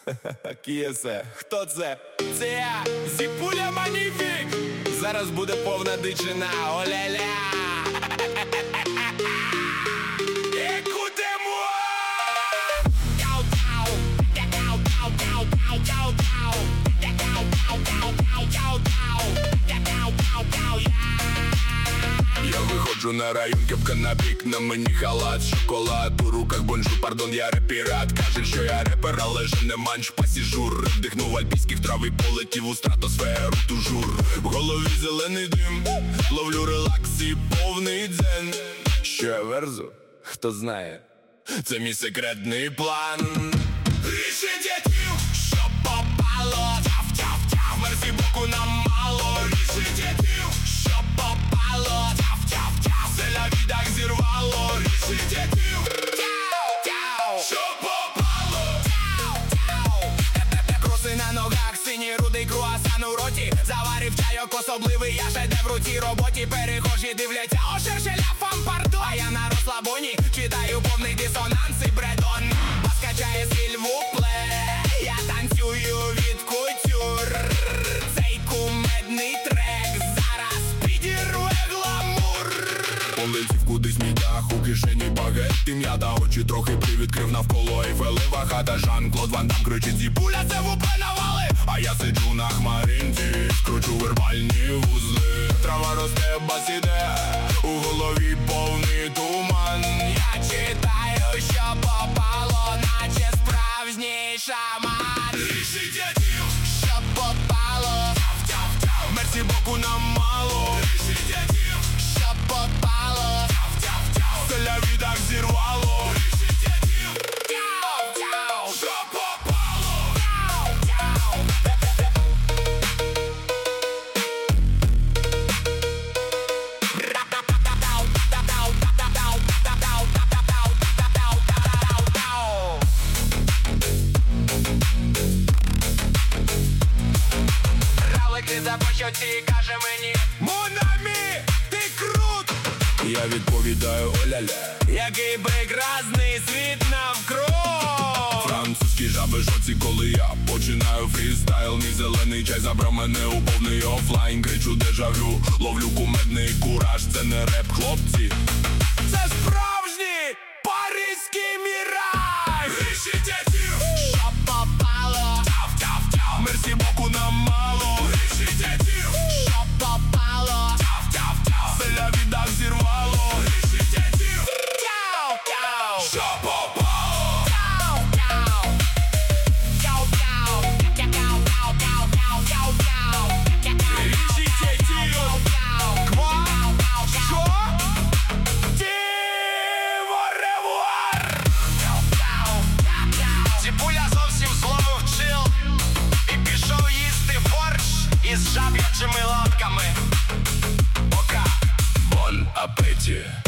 Кісе, хто це? Це я, Зіпуля Маніфік. Зараз буде повна дичина, оля-ля. Я виходжу на район, кепка на бік, на мені халат, шоколад, у руках бонжур, пардон, я реп-пірат. Кажуть, що я репер, але же не манч пасіжур. Вдихнув альпійських трав і полетів у стратосферу тужур. В голові зелений дим, ловлю релакс і повний дзен. Що я верзу? Хто знає? Це мій секретний план. Ріши дітів, що попало. Тяв-тяв-тяв, мерсі боку нам мало. Ріши дітів, що попало. Тяв-тяв-тяв, селя відах зірвало. Ріши дітів, тяв-тяв, що попало. Тяв-тяв, кроси на ногах, синій рудий круасан у роті. Заварив чайок особливий, я шедевр у цій роботі. Перехожі дивляться, о, шершеля фампардон. А я на розслабоні, читаю повний дисонанс і бредон. Бас качає сіль в упле, я танцюю від кутюр. Цей кумедний трек зараз підірве гламур. Полетів кудись мій дах, у кишені багет. Тим'ята очі трохи привідкрив, навколо Ейфелева хата. Жан-Клод Ван Дам кричить: Зіпуля, це в упе навали. А я сиджу на хмаринці, скручу вербальні вузли. Трава росте, бас іде, у голові повний туман. Я читаю, що попало, наче справжній шаман. Ріши дядів, що попало. тяв-тяв-тяв, мерсі боку нам мало. Ріши дядів, що попало. тяв-тяв-тяв, селя відах зірвало. Ріши дядів, Тяв-тяв, що попало. тяв-тяв. Равлик за почуті каже мені: Монамі, ти крут! Я відповідаю: оля-ля. Який прекрасний світ навкруг. Французькі жаби жоці, коли я починаю фрістайл. Мій зелений чай забрав мене у повний офлайн. Кричу дежавю, ловлю кумедний кураж. Це не реп, хлопці, це справжній паризький міраж. Ріши дядів, що попало. тяв-тяв-тяв, мерсі боку нам мало. Ріши дядів, що попало. тяв-тяв-тяв, селя відах зірвало. Ріши дядів, Тяв-тяв, що попало. тяв-тяв. Тяв-тяв. Тяв-тяв. Ріши дядів, Ква? Що? Тіворевуар! Зіпуля зовсім зловив чил і пішов їсти борщ із жаб'ячими лапками. бон апеті.